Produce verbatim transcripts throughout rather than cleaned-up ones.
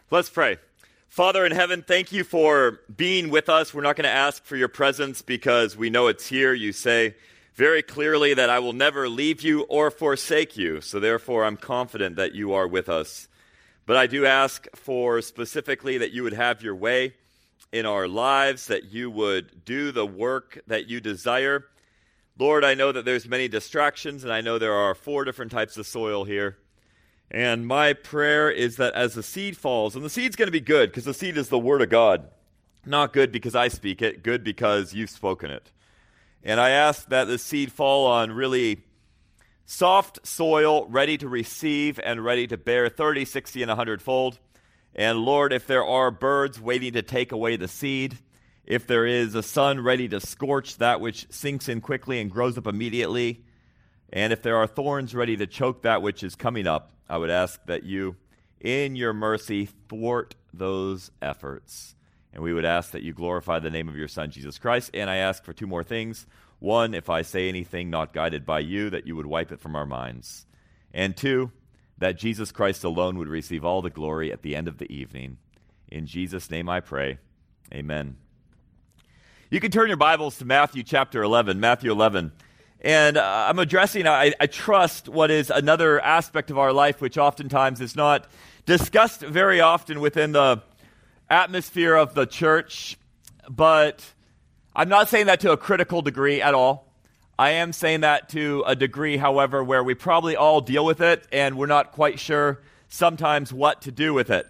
Let's pray. Father in heaven, thank you for being with us. We're not going to ask for your presence because we know it's here. You say very clearly that I will never leave you or forsake you. So therefore, I'm confident that you are with us. But I do ask for specifically that you would have your way in our lives, that you would do the work that you desire. Lord, I know that there's many distractions, and I know there are four different types of soil here. And my prayer is that as the seed falls, and the seed's going to be good because the seed is the word of God. Not good because I speak it, good because you've spoken it. And I ask that the seed fall on really soft soil, ready to receive and ready to bear thirty, sixty, and a hundred fold. And Lord, if there are birds waiting to take away the seed, if there is a sun ready to scorch that which sinks in quickly and grows up immediately, and if there are thorns ready to choke that which is coming up, I would ask that you, in your mercy, thwart those efforts. And we would ask that you glorify the name of your Son, Jesus Christ. And I ask for two more things. One, if I say anything not guided by you, that you would wipe it from our minds. And two, that Jesus Christ alone would receive all the glory at the end of the evening. In Jesus' name I pray. Amen. You can turn your Bibles to Matthew chapter eleven. Matthew eleven. And uh, I'm addressing, I, I trust, what is another aspect of our life which oftentimes is not discussed very often within the atmosphere of the church. But I'm not saying that to a critical degree at all. I am saying that to a degree, however, where we probably all deal with it and we're not quite sure sometimes what to do with it.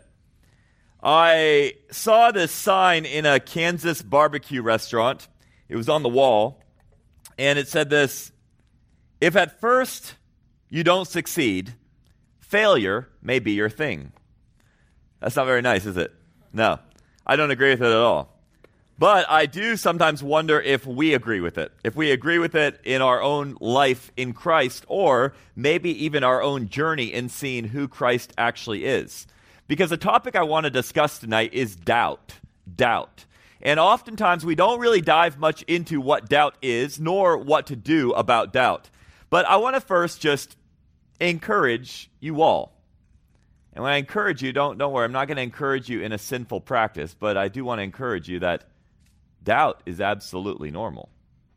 I saw this sign in a Kansas barbecue restaurant. It was on the wall. And it said this: if at first you don't succeed, failure may be your thing. That's not very nice, is it? No, I don't agree with it at all. But I do sometimes wonder if we agree with it. If we agree with it in our own life in Christ, or maybe even our own journey in seeing who Christ actually is. Because the topic I want to discuss tonight is doubt. Doubt. And oftentimes we don't really dive much into what doubt is, nor what to do about doubt. But I want to first just encourage you all. And when I encourage you, don't, don't worry, I'm not going to encourage you in a sinful practice, but I do want to encourage you that doubt is absolutely normal.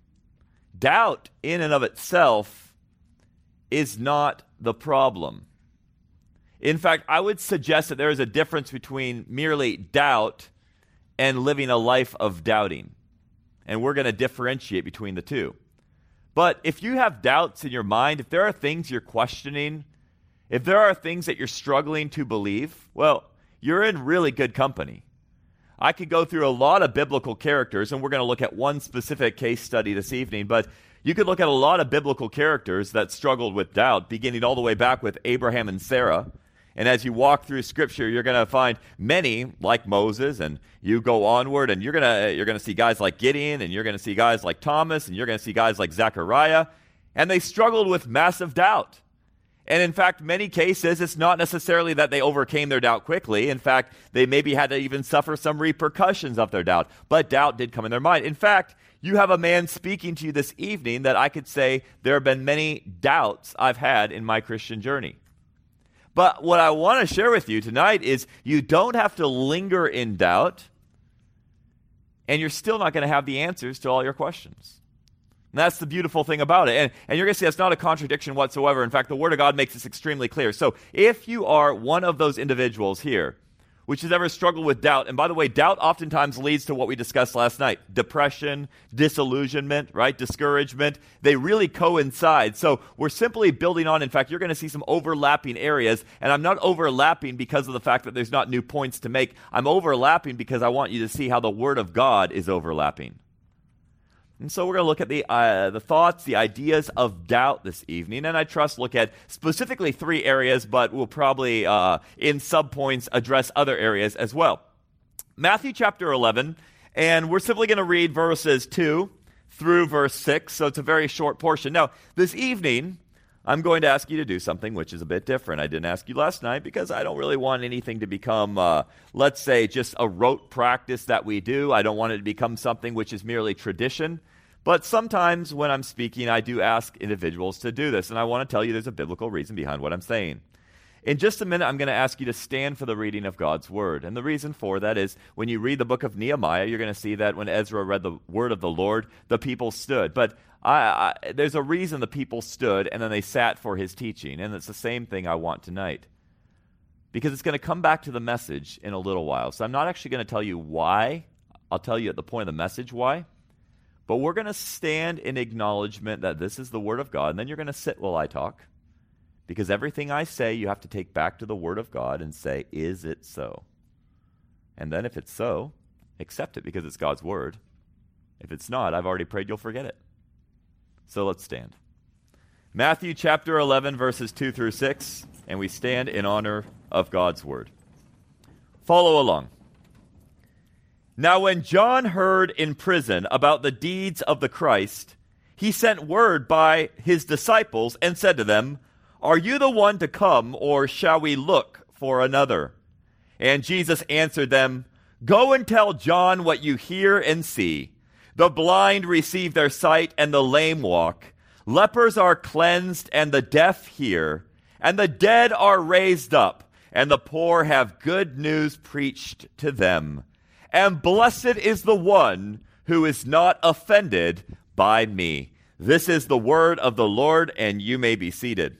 Doubt in and of itself is not the problem. In fact, I would suggest that there is a difference between merely doubt and living a life of doubting. And we're going to differentiate between the two. But if you have doubts in your mind, if there are things you're questioning, if there are things that you're struggling to believe, well, you're in really good company. I could go through a lot of biblical characters, and we're going to look at one specific case study this evening, but you could look at a lot of biblical characters that struggled with doubt, beginning all the way back with Abraham and Sarah. And as you walk through Scripture, you're going to find many like Moses, and you go onward, and you're going to you're going to see guys like Gideon, and you're going to see guys like Thomas, and you're going to see guys like Zechariah, and they struggled with massive doubt. And in fact, many cases, it's not necessarily that they overcame their doubt quickly. In fact, they maybe had to even suffer some repercussions of their doubt, but doubt did come in their mind. In fact, you have a man speaking to you this evening that I could say there have been many doubts I've had in my Christian journey. But what I want to share with you tonight is you don't have to linger in doubt, and you're still not going to have the answers to all your questions. And that's the beautiful thing about it. And, and you're going to see that's not a contradiction whatsoever. In fact, the Word of God makes this extremely clear. So if you are one of those individuals here which has ever struggled with doubt, and by the way, doubt oftentimes leads to what we discussed last night: depression, disillusionment, right? Discouragement. They really coincide. So we're simply building on. In fact, you're going to see some overlapping areas, and I'm not overlapping because of the fact that there's not new points to make. I'm overlapping because I want you to see how the Word of God is overlapping. And so we're going to look at the uh, the thoughts, the ideas of doubt this evening, and I trust look at specifically three areas, but we'll probably, uh, in subpoints, address other areas as well. Matthew chapter eleven, and we're simply going to read verses two through verse six, so it's a very short portion. Now, this evening, I'm going to ask you to do something which is a bit different. I didn't ask you last night because I don't really want anything to become, uh, let's say, just a rote practice that we do. I don't want it to become something which is merely tradition. But sometimes when I'm speaking, I do ask individuals to do this, and I want to tell you there's a biblical reason behind what I'm saying. In just a minute, I'm going to ask you to stand for the reading of God's word. And the reason for that is when you read the book of Nehemiah, you're going to see that when Ezra read the word of the Lord, the people stood. But I, I, there's a reason the people stood and then they sat for his teaching. And it's the same thing I want tonight. Because it's going to come back to the message in a little while. So I'm not actually going to tell you why. I'll tell you at the point of the message why. But we're going to stand in acknowledgement that this is the word of God. And then you're going to sit while I talk. Because everything I say, you have to take back to the word of God and say, is it so? And then if it's so, accept it because it's God's word. If it's not, I've already prayed you'll forget it. So let's stand. Matthew chapter eleven, verses two through six, and we stand in honor of God's word. Follow along. Now when John heard in prison about the deeds of the Christ, he sent word by his disciples and said to them, are you the one to come, or shall we look for another? And Jesus answered them, go and tell John what you hear and see. The blind receive their sight, and the lame walk. Lepers are cleansed, and the deaf hear. And the dead are raised up, and the poor have good news preached to them. And blessed is the one who is not offended by me. This is the word of the Lord, and you may be seated.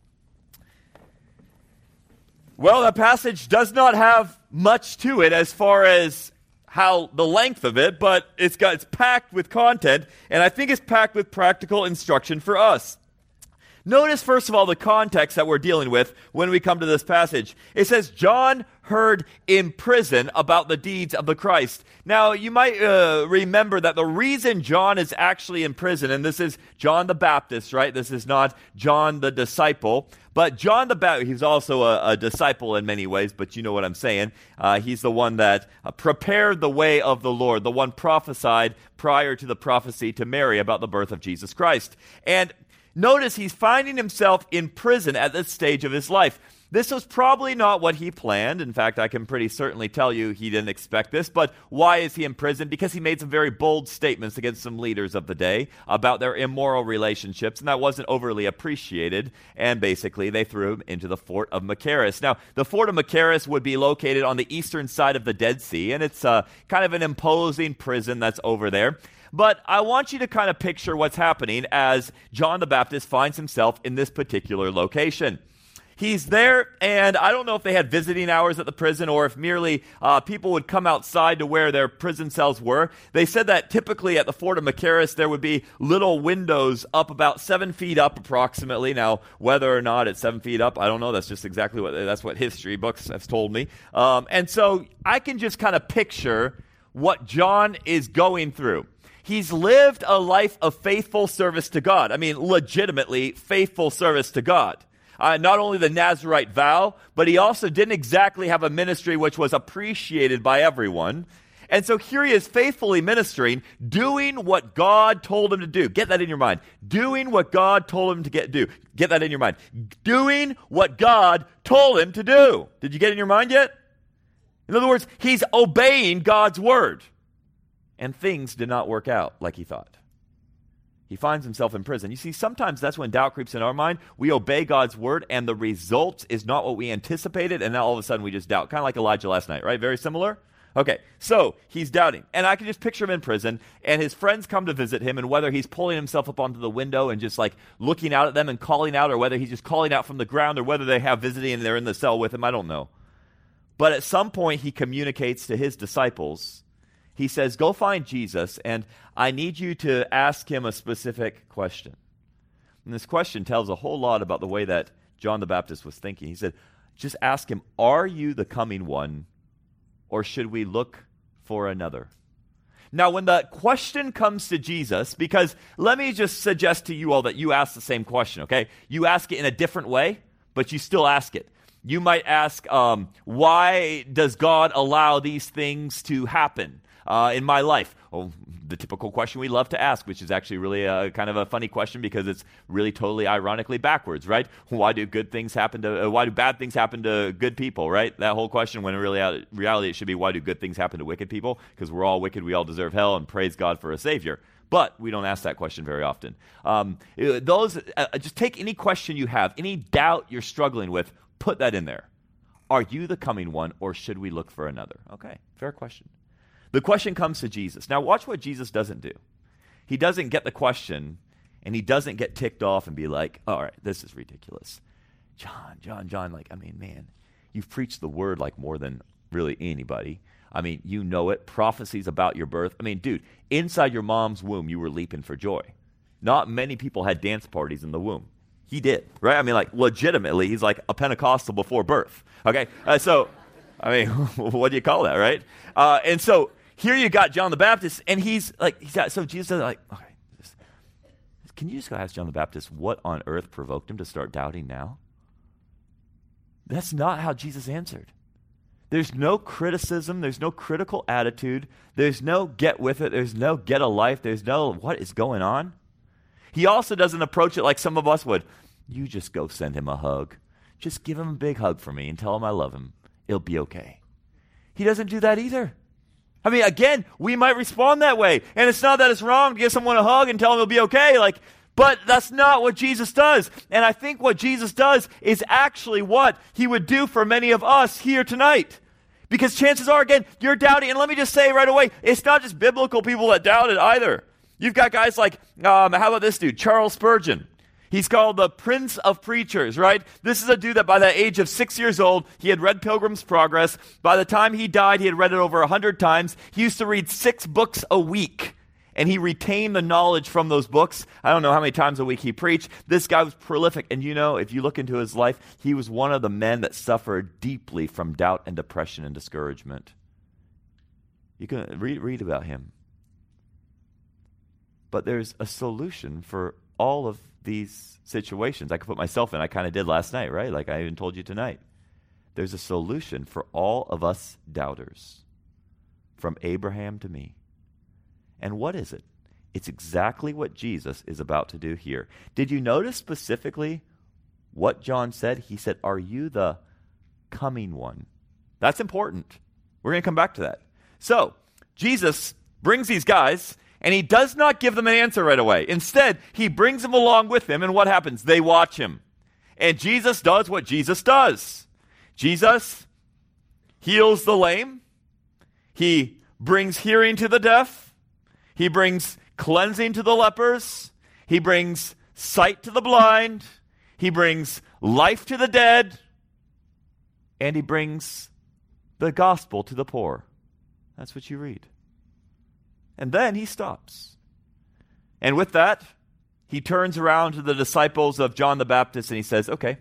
Well, the passage does not have much to it as far as how the length of it, but it's got it's packed with content, and I think it's packed with practical instruction for us. Notice, first of all, the context that we're dealing with when we come to this passage. It says, John heard in prison about the deeds of the Christ. Now, you might uh, remember that the reason John is actually in prison, and this is John the Baptist, right? This is not John the disciple. But John the Baptist, he's also a, a disciple in many ways, but you know what I'm saying. Uh, he's the one that uh, prepared the way of the Lord, the one prophesied prior to the prophecy to Mary about the birth of Jesus Christ. And notice he's finding himself in prison at this stage of his life. This was probably not what he planned. In fact, I can pretty certainly tell you he didn't expect this. But why is he in prison? Because he made some very bold statements against some leaders of the day about their immoral relationships, and that wasn't overly appreciated. And basically, they threw him into the fort of Machaerus. Now, the fort of Machaerus would be located on the eastern side of the Dead Sea, and it's uh, kind of an imposing prison that's over there. But I want you to kind of picture what's happening as John the Baptist finds himself in this particular location. He's there, and I don't know if they had visiting hours at the prison or if merely uh, people would come outside to where their prison cells were. They said that typically at the fort of Machaerus there would be little windows up about seven feet up approximately. Now, whether or not it's seven feet up, I don't know. That's just exactly what that's what history books have told me. Um, and so I can just kind of picture what John is going through. He's lived a life of faithful service to God. I mean, legitimately faithful service to God. Uh, not only the Nazirite vow, but he also didn't exactly have a ministry which was appreciated by everyone. And so here he is faithfully ministering, doing what God told him to do. Get that in your mind. Doing what God told him to get do. Get that in your mind. Doing what God told him to do. Did you get it in your mind yet? In other words, he's obeying God's word. And things did not work out like he thought. He finds himself in prison. You see, sometimes that's when doubt creeps in our mind. We obey God's word, and the result is not what we anticipated, and now all of a sudden we just doubt. Kind of like Elijah last night, right? Very similar? Okay, so he's doubting. And I can just picture him in prison, and his friends come to visit him, and whether he's pulling himself up onto the window and just like looking out at them and calling out, or whether he's just calling out from the ground, or whether they have visiting and they're in the cell with him, I don't know. But at some point he communicates to his disciples. He says, go find Jesus, and I need you to ask him a specific question. And this question tells a whole lot about the way that John the Baptist was thinking. He said, just ask him, are you the coming one, or should we look for another? Now, when the question comes to Jesus, because let me just suggest to you all that you ask the same question, okay? You ask it in a different way, but you still ask it. You might ask, um, why does God allow these things to happen? Uh, in my life? Oh, the typical question we love to ask, which is actually really a, kind of a funny question because it's really totally ironically backwards, right? Why do good things happen to, uh, why do bad things happen to good people, right? That whole question, when in really, reality it should be, why do good things happen to wicked people? Because we're all wicked, we all deserve hell, and praise God for a Savior. But we don't ask that question very often. Um, those, uh, just take any question you have, any doubt you're struggling with, put that in there. Are you the coming one, or should we look for another? Okay, fair question. The question comes to Jesus. Now watch what Jesus doesn't do. He doesn't get the question, and he doesn't get ticked off and be like, all right, this is ridiculous. John, John, John, like, I mean, man, you've preached the word like more than really anybody. I mean, you know it. Prophecies about your birth. I mean, dude, inside your mom's womb, you were leaping for joy. Not many people had dance parties in the womb. He did, right? I mean, like, legitimately, he's like a Pentecostal before birth, okay? Uh, so, I mean, what do you call that, right? Uh, and so, here you got John the Baptist, and he's like, he's got, so Jesus is like, okay, just, can you just go ask John the Baptist what on earth provoked him to start doubting now? That's not how Jesus answered. There's no criticism. There's no critical attitude. There's no get with it. There's no get a life. There's no what is going on. He also doesn't approach it like some of us would. You just go send him a hug. Just give him a big hug for me and tell him I love him. It'll be okay. He doesn't do that either. I mean, again, we might respond that way. And it's not that it's wrong to give someone a hug and tell them it'll be okay. Like, but that's not what Jesus does. And I think what Jesus does is actually what he would do for many of us here tonight. Because chances are, again, you're doubting. And let me just say right away, it's not just biblical people that doubt it either. You've got guys like, um, how about this dude, Charles Spurgeon. He's called the Prince of Preachers, right? This is a dude that by the age of six years old, he had read Pilgrim's Progress. By the time he died, he had read it over a hundred times. He used to read six books a week, and he retained the knowledge from those books. I don't know how many times a week he preached. This guy was prolific, and you know, if you look into his life, he was one of the men that suffered deeply from doubt and depression and discouragement. You can read, read about him. But there's a solution for all of these situations. I could put myself in. I kind of did last night, right? Like I even told you tonight. There's a solution for all of us doubters, from Abraham to me. And what is it? It's exactly what Jesus is about to do here. Did you notice specifically what John said? He said, are you the coming one? That's important. We're going to come back to that. So, Jesus brings these guys, and he does not give them an answer right away. Instead, he brings them along with him, and what happens? They watch him. And Jesus does what Jesus does. Jesus heals the lame. He brings hearing to the deaf. He brings cleansing to the lepers. He brings sight to the blind. He brings life to the dead. And he brings the gospel to the poor. That's what you read. And then he stops. And with that, he turns around to the disciples of John the Baptist and he says, okay,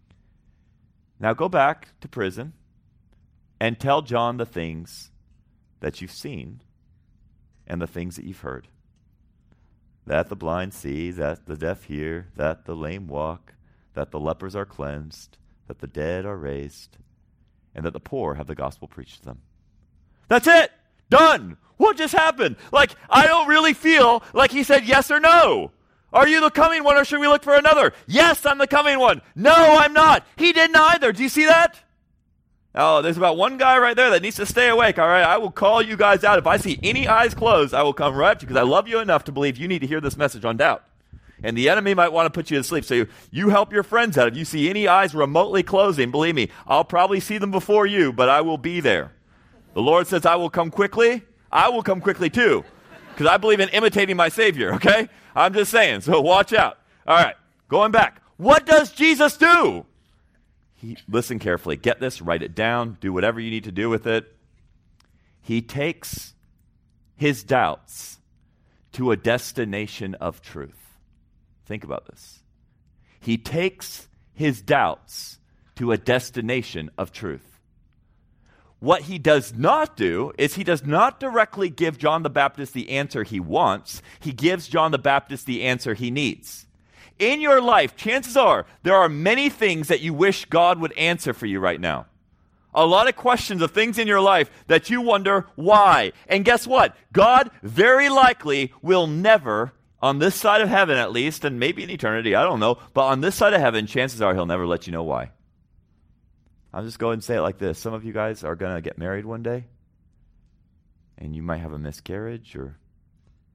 now go back to prison and tell John the things that you've seen and the things that you've heard. That the blind see, that the deaf hear, that the lame walk, that the lepers are cleansed, that the dead are raised, and that the poor have the gospel preached to them. That's it! Done! What just happened? Like, I don't really feel like he said yes or no. Are you the coming one or should we look for another? Yes, I'm the coming one. No, I'm not. He didn't either. Do you see that? Oh, there's about one guy right there that needs to stay awake, all right? I will call you guys out. If I see any eyes closed, I will come right up to you because I love you enough to believe you need to hear this message on doubt. And the enemy might want to put you to sleep. So you, you help your friends out. If you see any eyes remotely closing, believe me, I'll probably see them before you, but I will be there. The Lord says I will come quickly. I will come quickly too because I believe in imitating my Savior, okay? I'm just saying, so watch out. All right, going back. What does Jesus do? He, listen carefully. Get this, write it down, do whatever you need to do with it. He takes his doubts to a destination of truth. Think about this. He takes his doubts to a destination of truth. What he does not do is he does not directly give John the Baptist the answer he wants. He gives John the Baptist the answer he needs. In your life, chances are there are many things that you wish God would answer for you right now. A lot of questions of things in your life that you wonder why. And guess what? God very likely will never, on this side of heaven at least, and maybe in eternity, I don't know, but on this side of heaven, chances are he'll never let you know why. I'll just go ahead and say it like this. Some of you guys are going to get married one day, and you might have a miscarriage, or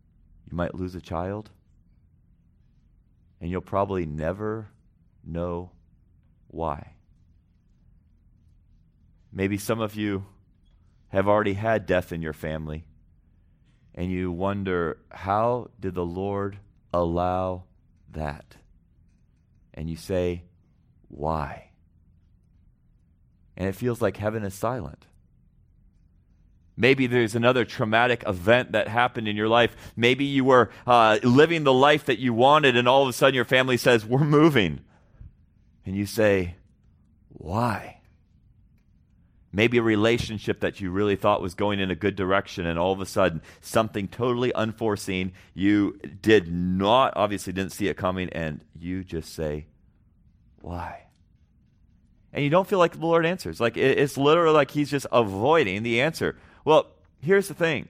You might lose a child. And you'll probably never know why. Maybe some of you have already had death in your family, and you wonder, how did the Lord allow that? And you say, why? And it feels like heaven is silent. Maybe there's another traumatic event that happened in your life. Maybe you were uh, living the life that you wanted, and all of a sudden your family says, we're moving. And you say, why? Maybe a relationship that you really thought was going in a good direction, and all of a sudden something totally unforeseen, you did not, obviously didn't see it coming, and you just say, why? And you don't feel like the Lord answers. Like it, it's literally like he's just avoiding the answer. Well, here's the thing.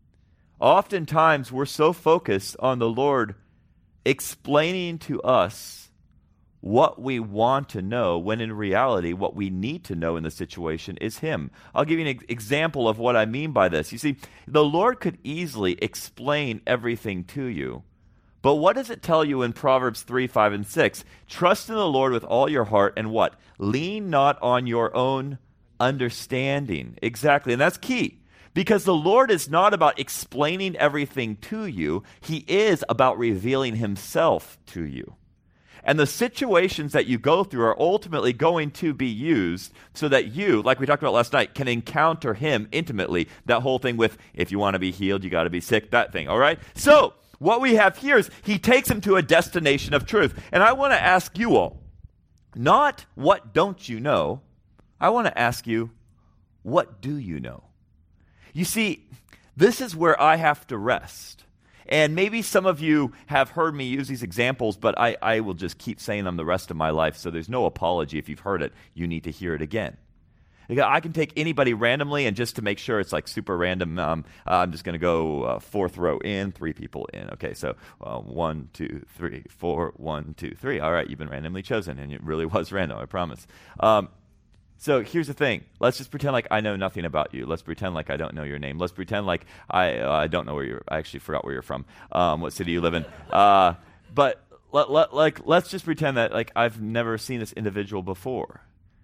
Oftentimes we're so focused on the Lord explaining to us what we want to know, when in reality, what we need to know in the situation is him. I'll give you an ex- example of what I mean by this. You see, the Lord could easily explain everything to you. But what does it tell you in Proverbs three, five, and six? Trust in the Lord with all your heart, and what? Lean not on your own understanding. Exactly, and that's key. Because the Lord is not about explaining everything to you. He is about revealing himself to you. And the situations that you go through are ultimately going to be used so that you, like we talked about last night, can encounter him intimately. That whole thing with, if you want to be healed, you got to be sick, that thing, all right? So, what we have here is he takes him to a destination of truth. And I want to ask you all, not what don't you know, I want to ask you, what do you know? You see, this is where I have to rest. And maybe some of you have heard me use these examples, but I, I will just keep saying them the rest of my life, so there's no apology if you've heard it. You need to hear it again. I can take anybody randomly, and just to make sure it's like super random, um, I'm just going to go uh, fourth row in, three people in. Okay, so uh, one, two, three, four, one, two, three. All right, you've been randomly chosen, and it really was random, I promise. Um, So here's the thing. Let's just pretend like I know nothing about you. Let's pretend like I don't know your name. Let's pretend like I uh, I don't know where you're. I actually forgot where you're from. Um, what city you live in. Uh, but let, let, like let's just pretend that like I've never seen this individual before.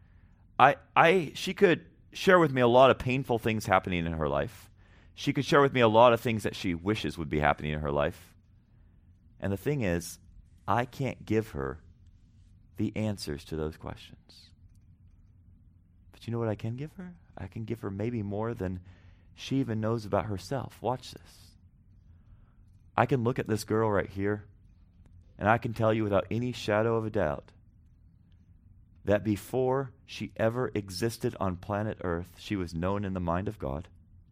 I I she could share with me a lot of painful things happening in her life. She could share with me a lot of things that she wishes would be happening in her life. And the thing is, I can't give her the answers to those questions. But you know what I can give her? I can give her maybe more than she even knows about herself. Watch this. I can look at this girl right here, and I can tell you without any shadow of a doubt that before she ever existed on planet Earth, she was known in the mind of God.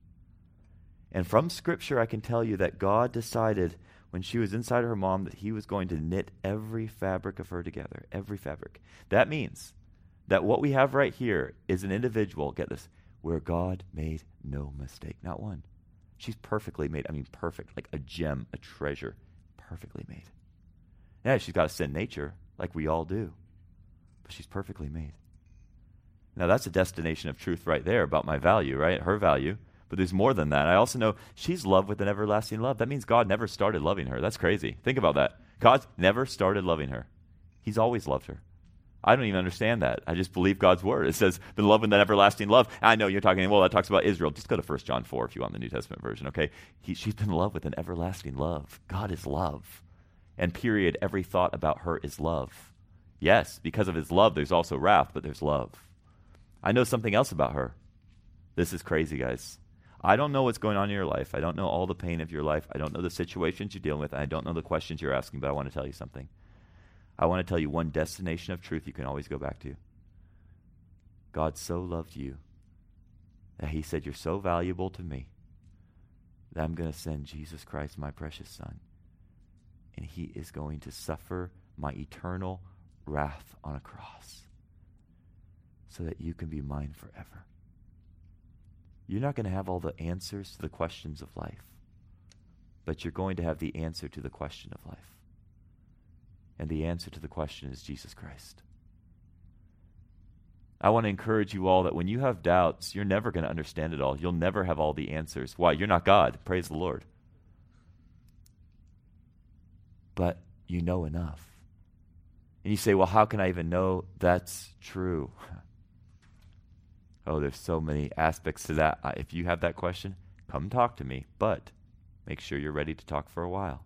And from Scripture, I can tell you that God decided when she was inside her mom that he was going to knit every fabric of her together, every fabric. That means that what we have right here is an individual, get this, where God made no mistake, not one. She's perfectly made, I mean perfect, like a gem, a treasure, perfectly made. Yeah, she's got a sin nature, like we all do, but she's perfectly made. Now that's a destination of truth right there about my value, right? Her value. But there's more than that. I also know she's loved with an everlasting love. That means God never started loving her. That's crazy. Think about that. God never started loving her. He's always loved her. I don't even understand that. I just believe God's word. It says, been loved with that everlasting love. I know you're talking, well, that talks about Israel. Just go to First John four if you want the New Testament version, okay? He, she's been loved with an everlasting love. God is love. And period, every thought about her is love. Yes, because of his love, there's also wrath, but there's love. I know something else about her. This is crazy, guys. I don't know what's going on in your life. I don't know all the pain of your life. I don't know the situations you're dealing with. And I don't know the questions you're asking, but I want to tell you something. I want to tell you one destination of truth you can always go back to. God so loved you that he said, you're so valuable to me that I'm going to send Jesus Christ, my precious son, and he is going to suffer my eternal wrath on a cross so that you can be mine forever. You're not going to have all the answers to the questions of life, but you're going to have the answer to the question of life. And the answer to the question is Jesus Christ. I want to encourage you all that when you have doubts, you're never going to understand it all. You'll never have all the answers. Why? You're not God. Praise the Lord. but you know enough. And you say, well, how can I even know that's true? Oh, there's so many aspects to that. Uh, if you have that question, come talk to me, but make sure you're ready to talk for a while.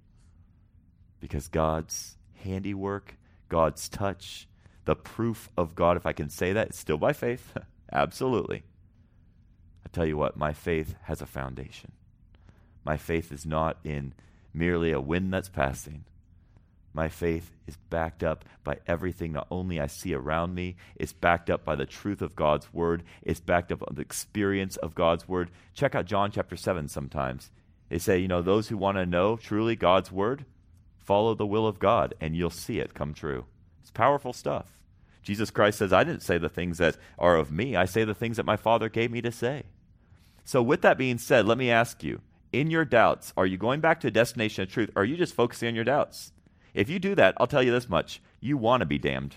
Because God's handiwork, God's touch, the proof of God, if I can say that, it's still by faith. Absolutely. I tell you what, my faith has a foundation. My faith is not in merely a wind that's passing. My faith is backed up by everything not only I see around me, it's backed up by the truth of God's word, it's backed up on the experience of God's word. Check out John chapter seven sometimes. They say, you know, those who want to know truly God's word, follow the will of God, and you'll see it come true. It's powerful stuff. Jesus Christ says, I didn't say the things that are of me. I say the things that my Father gave me to say. So with that being said, let me ask you, in your doubts, are you going back to a destination of truth, or are you just focusing on your doubts? If you do that, I'll tell you this much. You want to be damned.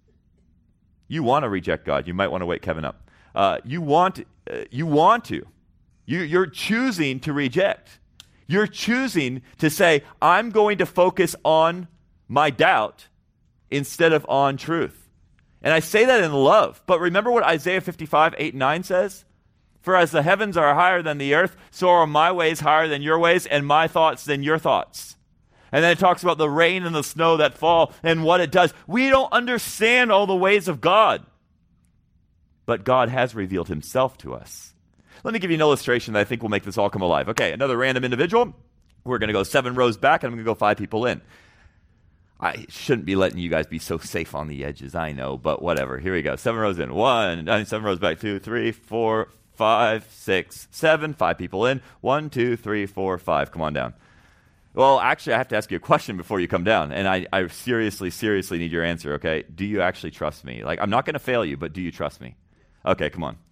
You want to reject God. You might want to wake Kevin up. Uh, you want uh, you want to. You, you're choosing to reject. You're choosing to say, I'm going to focus on my doubt instead of on truth. And I say that in love. But remember what Isaiah fifty-five, eight and nine says? For as the heavens are higher than the earth, so are my ways higher than your ways, and my thoughts than your thoughts. And then it talks about the rain and the snow that fall and what it does. We don't understand all the ways of God. But God has revealed himself to us. Let me give you an illustration that I think will make this all come alive. Okay, another random individual. We're going to go seven rows back, and I'm going to go five people in. I shouldn't be letting you guys be so safe on the edges, I know, but whatever. Here we go. Seven rows in. One, I mean, seven rows back. Two, three, four, five, six, seven. Five people in. One, two, three, four, five. Come on down. Well, actually, I have to ask you a question before you come down, and I, I seriously, seriously need your answer, okay? Do you actually trust me? Like, I'm not going to fail you, but do you trust me? Okay, come on.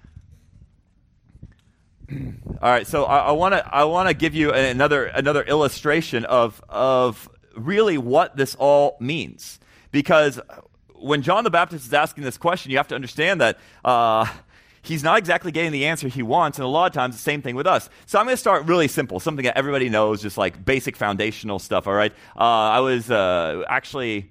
All right, so I want to I want to give you another another illustration of of really what this all means, because when John the Baptist is asking this question, you have to understand that uh, he's not exactly getting the answer he wants, and a lot of times the same thing with us. So I'm going to start really simple, something that everybody knows, just like basic foundational stuff. All right, uh, I was uh, actually.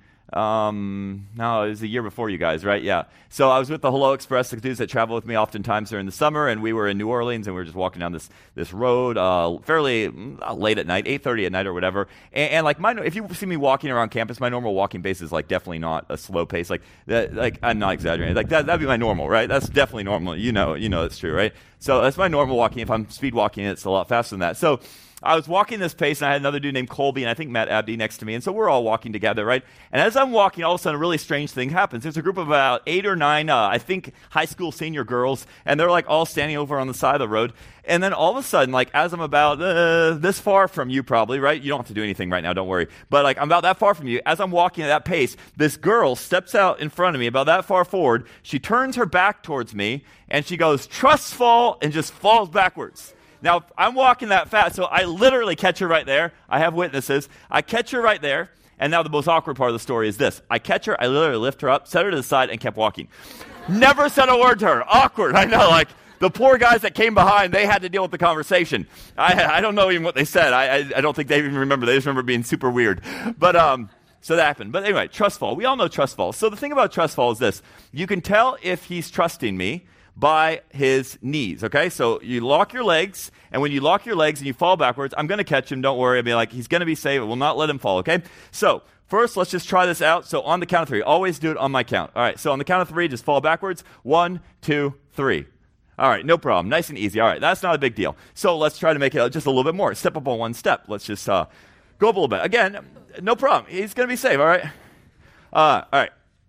Um, no, it was the year before you guys, right? Yeah. So I was with the Hello Express, the dudes that travel with me oftentimes during the summer, and we were in New Orleans, and we were just walking down this this road, uh, fairly uh, late at night, eight thirty at night or whatever. And, and like my, if you see me walking around campus, my normal walking pace is like definitely not a slow pace. Like that, like I'm not exaggerating. Like that, that'd be my normal, right? That's definitely normal. You know, you know, it's true, right? So that's my normal walking. If I'm speed walking, it's a lot faster than that. So I was walking this pace, and I had another dude named Colby, and I think Matt Abdi next to me, and so we're all walking together, right? And as I'm walking, all of a sudden, a really strange thing happens. There's a group of about eight or nine, uh, I think, high school senior girls, and they're like all standing over on the side of the road. And then all of a sudden, like as I'm about uh, this far from you probably, right? You don't have to do anything right now, don't worry. But like I'm about that far from you. As I'm walking at that pace, this girl steps out in front of me about that far forward. She turns her back towards me, and she goes, "Trust fall," and just falls backwards. Now, I'm walking that fast, so I literally catch her right there. I have witnesses. I catch her right there, and now the most awkward part of the story is this. I catch her, I literally lift her up, set her to the side, and kept walking. Never said a word to her. Awkward, I know, like the poor guys that came behind, they had to deal with the conversation. I, I don't know even what they said. I, I, I don't think they even remember. They just remember being super weird. But, um... So that happened. But anyway, trust fall. We all know trust fall. So the thing about trust fall is this. You can tell if he's trusting me by his knees, okay? So you lock your legs, and when you lock your legs and you fall backwards, I'm going to catch him. Don't worry. I'll be like, he's going to be safe. I will not let him fall, okay? So first, let's just try this out. So on the count of three. Always do it on my count. All right, so on the count of three, just fall backwards. One, two, three. All right, no problem. Nice and easy. All right, that's not a big deal. So let's try to make it just a little bit more. Step up on one step. Let's just uh, go up a little bit. Again, no problem. He's going to be safe, all right? Uh, all right.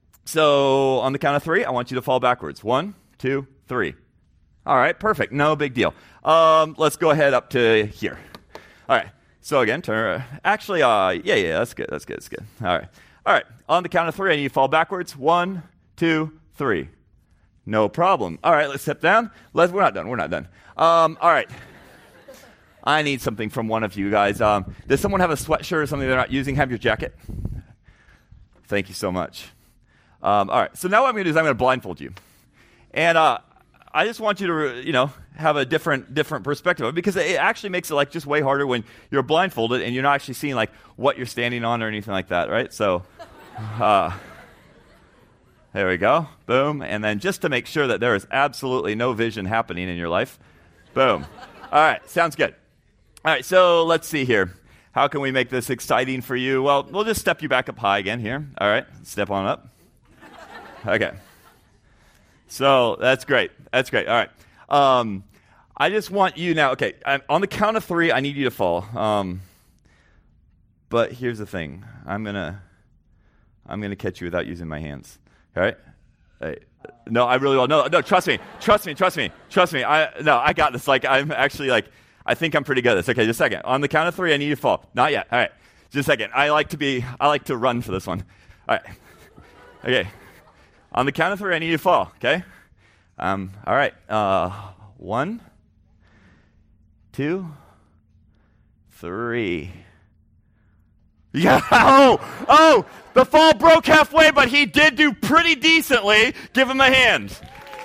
So on the count of three, I want you to fall backwards. One, two, three. All right, perfect. No big deal. Um, let's go ahead up to here. All right. So again, turn. Actually, uh, yeah, yeah, that's good. That's good. That's good. All right. All right. On the count of three, I need you to fall backwards. One, two, three. No problem. All right, let's step down. Let's. We're not done. We're not done. Um, all right. I need something from one of you guys. Um, does someone have a sweatshirt or something they're not using? Have your jacket. Thank you so much. Um, all right. So now what I'm going to do is I'm going to blindfold you. And uh, I just want you to, you know, have a different different perspective of it, because it actually makes it like just way harder when you're blindfolded and you're not actually seeing like what you're standing on or anything like that, right? So, uh, there we go. Boom. And then just to make sure that there is absolutely no vision happening in your life, boom. All right. Sounds good. All right. So let's see here. How can we make this exciting for you? Well, we'll just step you back up high again here. All right. Step on up. Okay. So that's great. That's great. All right. Um, I just want you now. Okay. I'm, on the count of three, I need you to fall. Um, but here's the thing. I'm going to, I'm going to catch you without using my hands. All right? Hey, no, I really will. No, no, trust me. Trust me, trust me, trust me. I No, I got this. Like, I'm actually, like, I think I'm pretty good at this. Okay, just a second. On the count of three, I need you to fall. Not yet. All right. Just a second. I like to be, I like to run for this one. All right. Okay. On the count of three, I need you to fall, okay? Um, all right. Uh, one, two, three. Yeah. Oh, oh, the fall broke halfway, but he did do pretty decently. Give him a hand.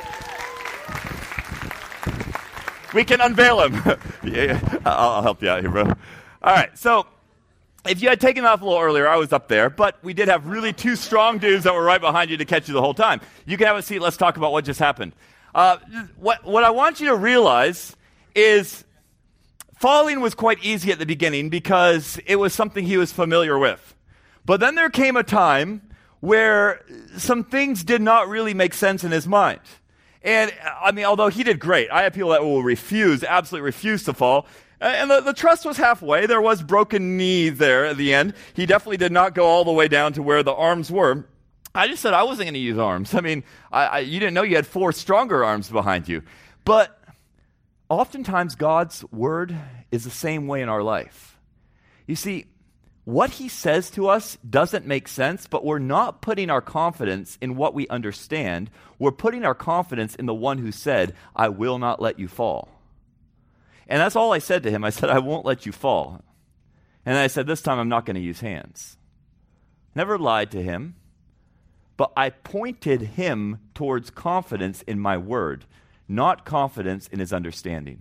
We can unveil him. yeah, yeah. I'll, I'll help you out here, bro. All right. So if you had taken off a little earlier, I was up there, but we did have really two strong dudes that were right behind you to catch you the whole time. You can have a seat. Let's talk about what just happened. Uh, what, what I want you to realize is falling was quite easy at the beginning because it was something he was familiar with. But then there came a time where some things did not really make sense in his mind. And, I mean, although he did great, I have people that will refuse, absolutely refuse to fall. And the, the trust was halfway. There was broken knee there at the end. He definitely did not go all the way down to where the arms were. I just said I wasn't going to use arms. I mean, I, I, you didn't know you had four stronger arms behind you. But oftentimes, God's word is the same way in our life. You see, what he says to us doesn't make sense, but we're not putting our confidence in what we understand. We're putting our confidence in the one who said, I will not let you fall. And that's all I said to him. I said, I won't let you fall. And I said, this time I'm not going to use hands. Never lied to him, but I pointed him towards confidence in my word, not confidence in his understanding.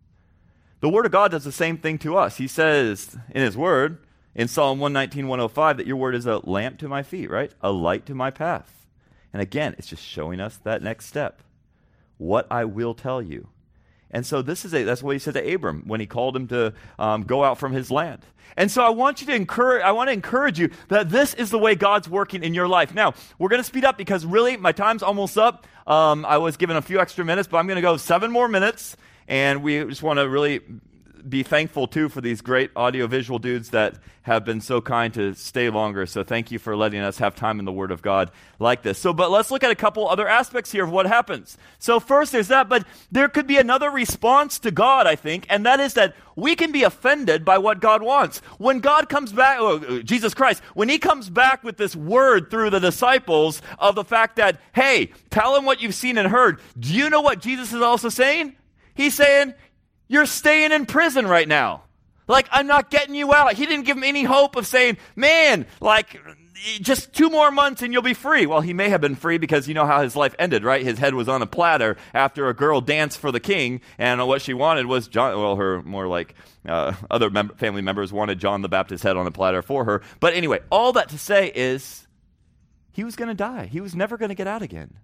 The Word of God does the same thing to us. He says in His Word, in Psalm one nineteen, one oh five, that your Word is a lamp to my feet, right? A light to my path. And again, it's just showing us that next step. What I will tell you. And so this is a, that's what He said to Abram when He called him to um, go out from his land. And so I want you to encourage, I want to encourage you that this is the way God's working in your life. Now, we're going to speed up because really my time's almost up. Um, I was given a few extra minutes, but I'm going to go seven more minutes. And we just want to really be thankful, too, for these great audiovisual dudes that have been so kind to stay longer. So thank you for letting us have time in the Word of God like this. So, but let's look at a couple other aspects here of what happens. So first there's that, but there could be another response to God, I think, and that is that we can be offended by what God wants. When God comes back, oh, Jesus Christ, when He comes back with this word through the disciples of the fact that, hey, tell them what you've seen and heard. Do you know what Jesus is also saying? He's saying, you're staying in prison right now. Like, I'm not getting you out. He didn't give him any hope of saying, man, like, just two more months and you'll be free. Well, he may have been free because you know how his life ended, right? His head was on a platter after a girl danced for the king, and what she wanted was John, well, her more like uh, other mem- family members wanted John the Baptist's head on a platter for her. But anyway, all that to say is he was going to die. He was never going to get out again.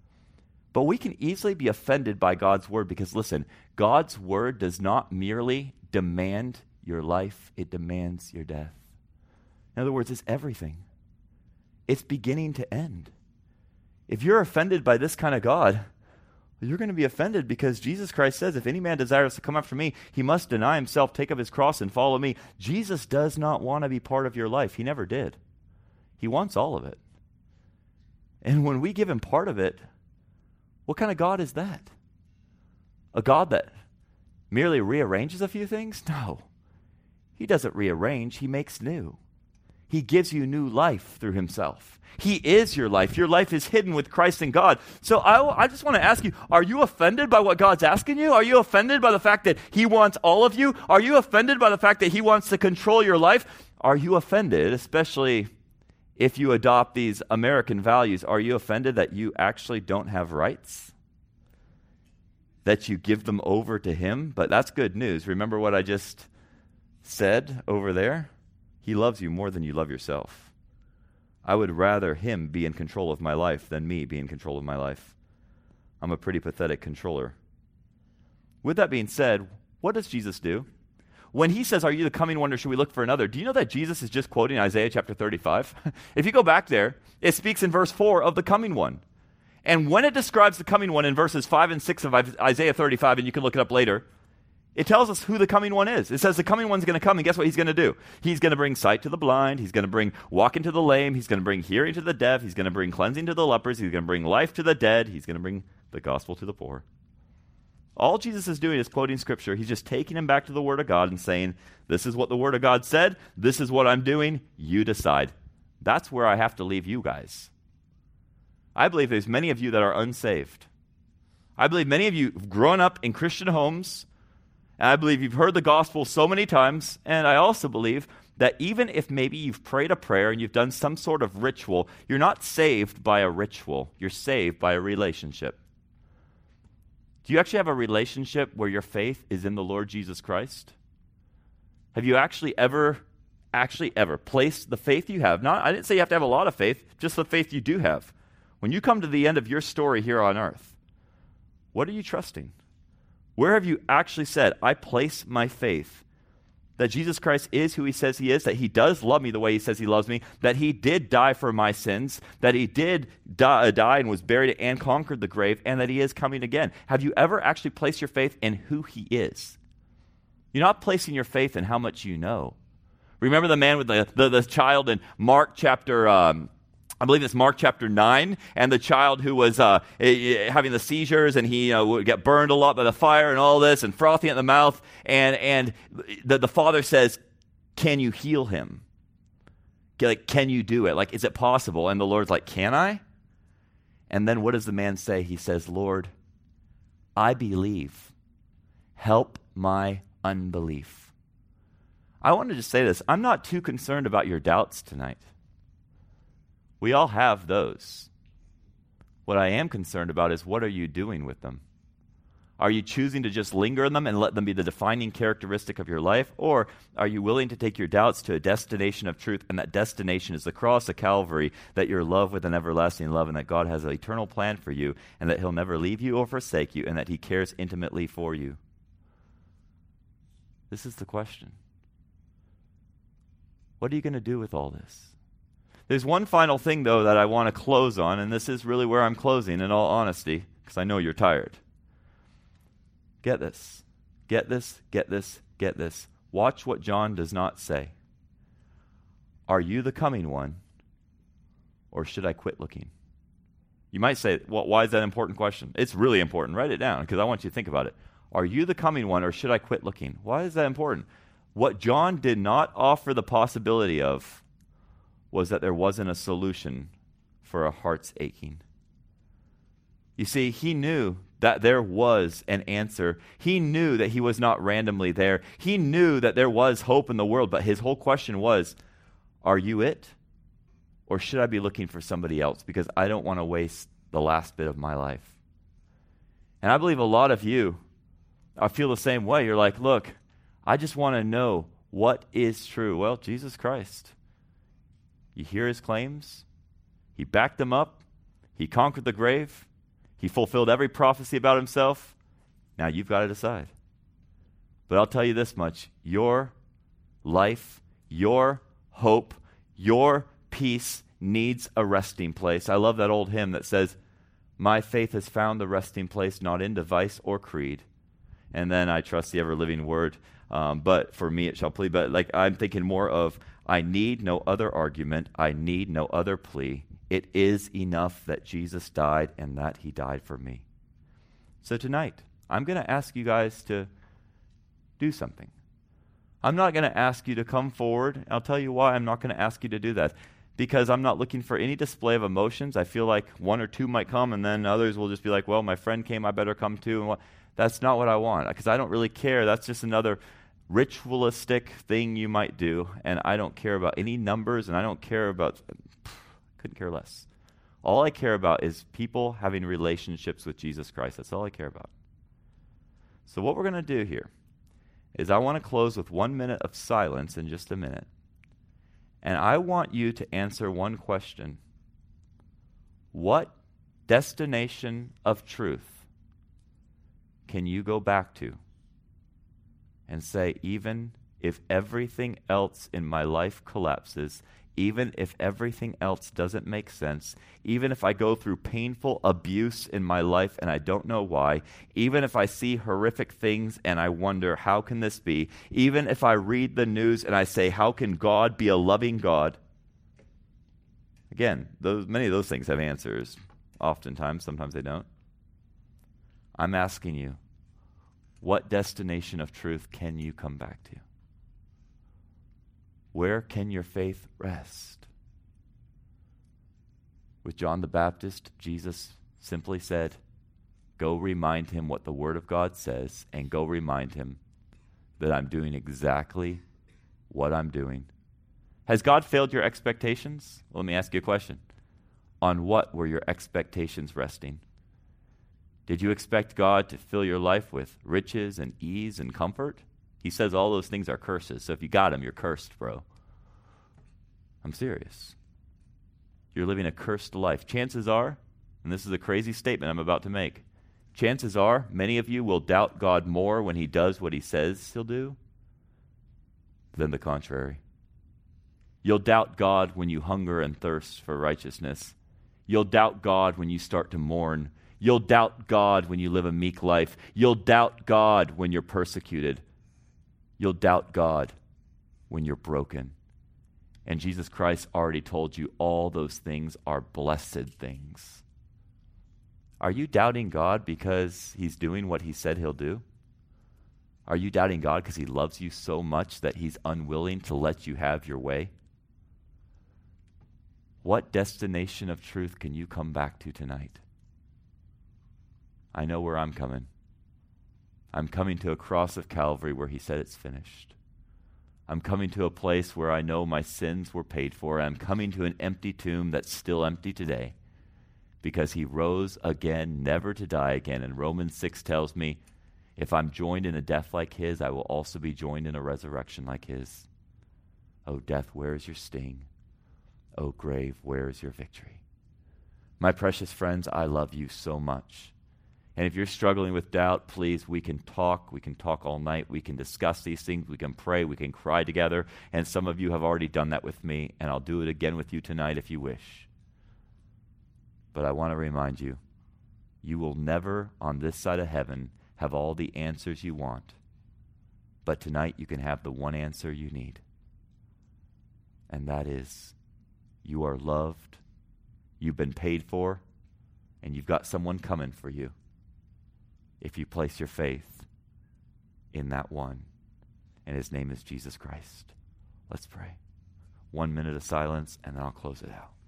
But we can easily be offended by God's word because, listen, God's word does not merely demand your life, it demands your death. In other words, it's everything. It's beginning to end. If you're offended by this kind of God, you're going to be offended because Jesus Christ says, if any man desires to come after me, he must deny himself, take up his cross, and follow me. Jesus does not want to be part of your life. He never did. He wants all of it. And when we give him part of it, what kind of God is that? A God that merely rearranges a few things? No. He doesn't rearrange. He makes new. He gives you new life through himself. He is your life. Your life is hidden with Christ in God. So I, I just want to ask you, are you offended by what God's asking you? Are you offended by the fact that he wants all of you? Are you offended by the fact that he wants to control your life? Are you offended, especially if you adopt these American values, are you offended that you actually don't have rights? that you give them over to him, but that's good news. Remember what I just said over there? He loves you more than you love yourself. I would rather him be in control of my life than me be in control of my life. I'm a pretty pathetic controller. With that being said, what does Jesus do? When he says, are you the coming one or should we look for another? Do you know that Jesus is just quoting Isaiah chapter thirty-five? If you go back there, it speaks in verse four of the coming one. And when it describes the coming one in verses five and six of Isaiah thirty-five, and you can look it up later, it tells us who the coming one is. It says the coming one's going to come, and guess what he's going to do? He's going to bring sight to the blind. He's going to bring walking to the lame. He's going to bring hearing to the deaf. He's going to bring cleansing to the lepers. He's going to bring life to the dead. He's going to bring the gospel to the poor. All Jesus is doing is quoting Scripture. He's just taking him back to the Word of God and saying, this is what the Word of God said. This is what I'm doing. You decide. That's where I have to leave you guys. I believe there's many of you that are unsaved. I believe many of you have grown up in Christian homes, and I believe you've heard the gospel so many times, and I also believe that even if maybe you've prayed a prayer and you've done some sort of ritual, you're not saved by a ritual. You're saved by a relationship. Do you actually have a relationship where your faith is in the Lord Jesus Christ? Have you actually ever, actually ever placed the faith you have? Not, I didn't say you have to have a lot of faith, just the faith you do have. When you come to the end of your story here on earth, what are you trusting? Where have you actually said, I place my faith that Jesus Christ is who he says he is, that he does love me the way he says he loves me, that he did die for my sins, that he did die, die and was buried and conquered the grave, and that he is coming again? Have you ever actually placed your faith in who he is? You're not placing your faith in how much you know. Remember the man with the, the, the child in Mark chapter um, I believe it's Mark chapter nine, and the child who was uh, having the seizures, and he uh, would get burned a lot by the fire and all this, and frothing at the mouth, and and the, the father says, can you heal him? Like, can you do it? Like, is it possible? And the Lord's like, can I? And then what does the man say? He says, Lord, I believe. Help my unbelief. I want to just say this. I'm not too concerned about your doubts tonight. We all have those. What I am concerned about is, what are you doing with them? Are you choosing to just linger in them and let them be the defining characteristic of your life? Or are you willing to take your doubts to a destination of truth, and that destination is the cross of Calvary, that you're loved with an everlasting love, and that God has an eternal plan for you, and that he'll never leave you or forsake you, and that he cares intimately for you? This is the question. What are you going to do with all this? There's one final thing, though, that I want to close on, and this is really where I'm closing, in all honesty, because I know you're tired. Get this. Get this, get this, get this. Watch what John does not say. Are you the coming one, or should I quit looking? You might say, well, why is that an important question? It's really important. Write it down, because I want you to think about it. Are you the coming one, or should I quit looking? Why is that important? What John did not offer the possibility of was that there wasn't a solution for a heart's aching. You see, he knew that there was an answer. He knew that he was not randomly there. He knew that there was hope in the world, but his whole question was, are you it? Or should I be looking for somebody else? Because I don't want to waste the last bit of my life. And I believe a lot of you, I feel the same way. You're like, look, I just want to know what is true. Well, Jesus Christ. You hear his claims. He backed them up. He conquered the grave. He fulfilled every prophecy about himself. Now you've got to decide. But I'll tell you this much. Your life, your hope, your peace needs a resting place. I love that old hymn that says, my faith has found the resting place, not in device or creed. And then I trust the ever-living word. Um, but for me it shall plead. But like I'm thinking more of, I need no other argument. I need no other plea. It is enough that Jesus died and that he died for me. So tonight, I'm going to ask you guys to do something. I'm not going to ask you to come forward. I'll tell you why I'm not going to ask you to do that. Because I'm not looking for any display of emotions. I feel like one or two might come, and then others will just be like, well, my friend came, I better come too. And what? That's not what I want, because I don't really care. That's just another ritualistic thing you might do, and I don't care about any numbers, and I don't care about, pff, couldn't care less. All I care about is people having relationships with Jesus Christ. That's all I care about. So what we're going to do here is I want to close with one minute of silence in just a minute. And I want you to answer one question. What destination of truth can you go back to and say, even if everything else in my life collapses, even if everything else doesn't make sense, even if I go through painful abuse in my life and I don't know why, even if I see horrific things and I wonder, how can this be? Even if I read the news and I say, how can God be a loving God? Again, those, many of those things have answers. Oftentimes, sometimes they don't. I'm asking you, what destination of truth can you come back to? Where can your faith rest? With John the Baptist, Jesus simply said, go remind him what the Word of God says, and go remind him that I'm doing exactly what I'm doing. Has God failed your expectations? Well, let me ask you a question. On what were your expectations resting? Did you expect God to fill your life with riches and ease and comfort? He says all those things are curses. So if you got them, you're cursed, bro. I'm serious. You're living a cursed life. Chances are, and this is a crazy statement I'm about to make, chances are many of you will doubt God more when he does what he says he'll do than the contrary. You'll doubt God when you hunger and thirst for righteousness. You'll doubt God when you start to mourn. You'll doubt God when you live a meek life. You'll doubt God when you're persecuted. You'll doubt God when you're broken. And Jesus Christ already told you all those things are blessed things. Are you doubting God because he's doing what he said he'll do? Are you doubting God because he loves you so much that he's unwilling to let you have your way? What destination of truth can you come back to tonight? I know where I'm coming. I'm coming to a cross of Calvary where he said it's finished. I'm coming to a place where I know my sins were paid for. I'm coming to an empty tomb that's still empty today because he rose again, never to die again. And Romans six tells me, if I'm joined in a death like his, I will also be joined in a resurrection like his. Oh, death, where is your sting? Oh, grave, where is your victory? My precious friends, I love you so much. And if you're struggling with doubt, please, we can talk. We can talk all night. We can discuss these things. We can pray. We can cry together. And some of you have already done that with me, and I'll do it again with you tonight if you wish. But I want to remind you, you will never, on this side of heaven, have all the answers you want. But tonight you can have the one answer you need. And that is, you are loved, you've been paid for, and you've got someone coming for you if you place your faith in that one. And his name is Jesus Christ. Let's pray. One minute of silence, and then I'll close it out.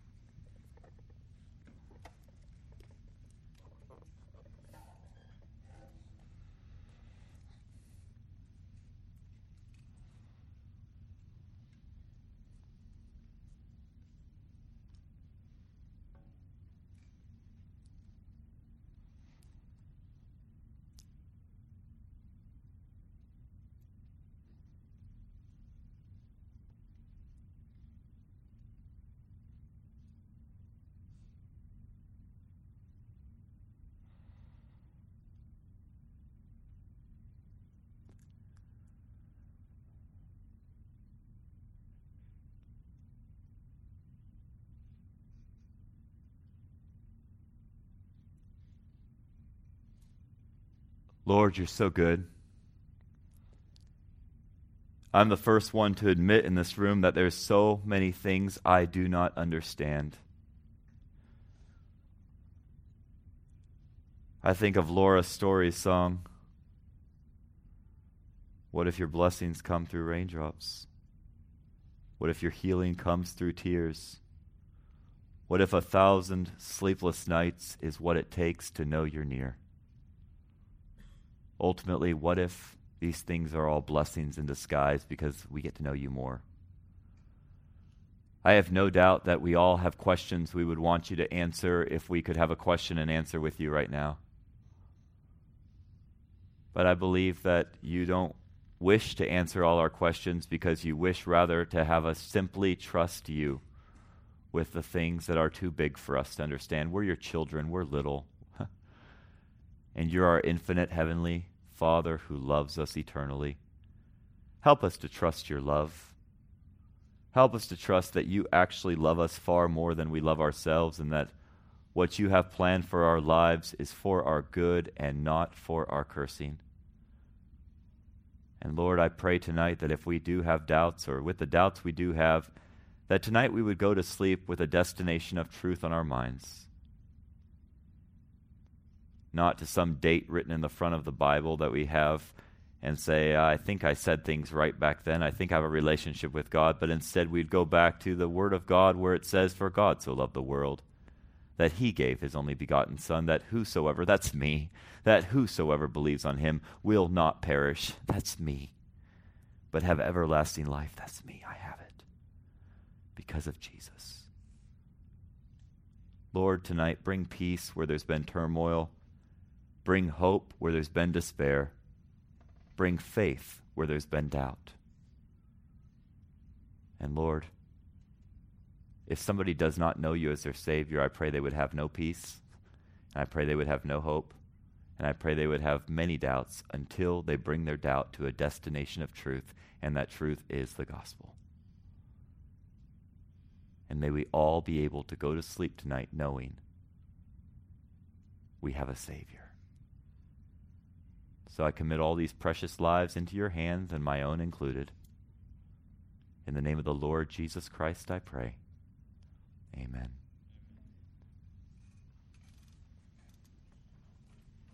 Lord, you're so good. I'm the first one to admit in this room that there's so many things I do not understand. I think of Laura Story's song, what if your blessings come through raindrops? What if your healing comes through tears? What if a thousand sleepless nights is what it takes to know you're near? Ultimately, what if these things are all blessings in disguise because we get to know you more? I have no doubt that we all have questions we would want you to answer if we could have a question and answer with you right now. But I believe that you don't wish to answer all our questions because you wish rather to have us simply trust you with the things that are too big for us to understand. We're your children. We're little. And you're our infinite heavenly Father who loves us eternally. Help us to trust your love. Help us to trust that you actually love us far more than we love ourselves, and that what you have planned for our lives is for our good and not for our cursing. And Lord, I pray tonight that if we do have doubts, or with the doubts we do have, that tonight we would go to sleep with a destination of truth on our minds. Not to some date written in the front of the Bible that we have and say, I think I said things right back then. I think I have a relationship with God. But instead we'd go back to the Word of God where it says, for God so loved the world, that he gave his only begotten Son, that whosoever, that's me, that whosoever believes on him will not perish, that's me, but have everlasting life, that's me, I have it, because of Jesus. Lord, tonight bring peace where there's been turmoil, bring hope where there's been despair, bring faith where there's been doubt. And Lord, if somebody does not know you as their Savior, I pray they would have no peace, and I pray they would have no hope, and I pray they would have many doubts until they bring their doubt to a destination of truth, and that truth is the gospel. And may we all be able to go to sleep tonight knowing we have a Savior. So I commit all these precious lives into your hands, and my own included. In the name of the Lord Jesus Christ, I pray. Amen.